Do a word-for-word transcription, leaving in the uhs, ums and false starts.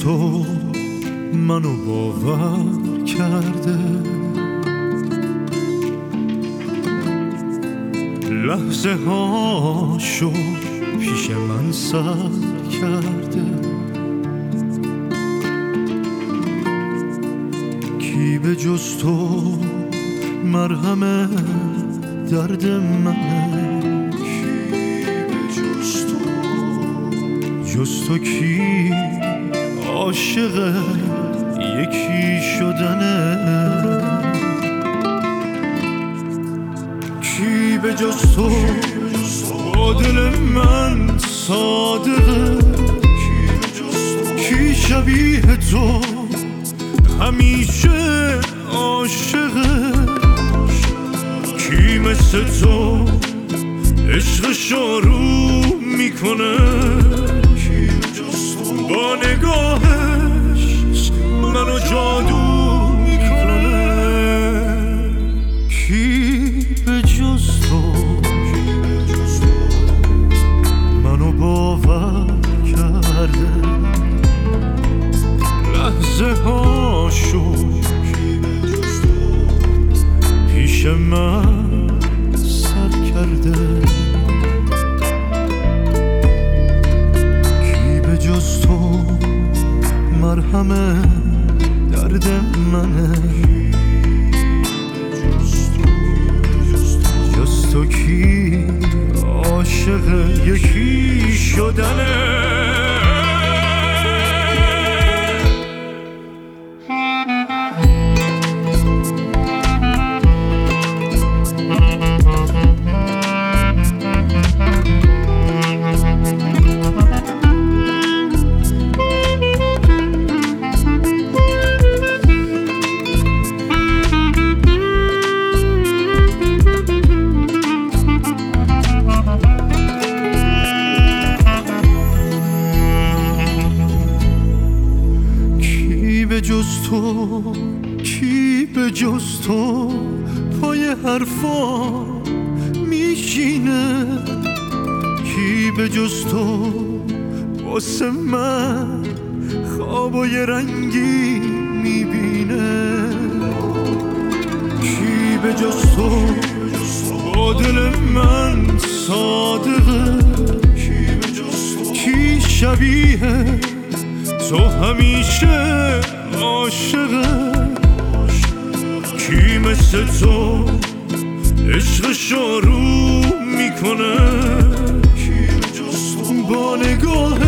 تو منو باور کرده، لحظه هاشو پیش من سر کرده. کی به جز تو مرهم درد منه، جز تو کی عاشق یکی شدنه. کی به جز تو با دل من صادقه، کی شبیه تو همیشه عاشقه. کی مثل تو عشقشو رو میکنه، با نگاهش منو جادو میکنه. کی به جز تو منو باور کرده، لحظه هاشو پیش من سر کرده. جز تو مرهم درد منه، جز تو کی عاشق یکی شدنه. به جز تو، کی به جز تو پای حرفا میشینه، کی به جز تو واسه من خوابای رنگی میبینه. کی به جز تو با دل من صادقه، کی شبیه تو همیشه عاشقه. کی مثل تو عشقشو رو میکنه، با نگاه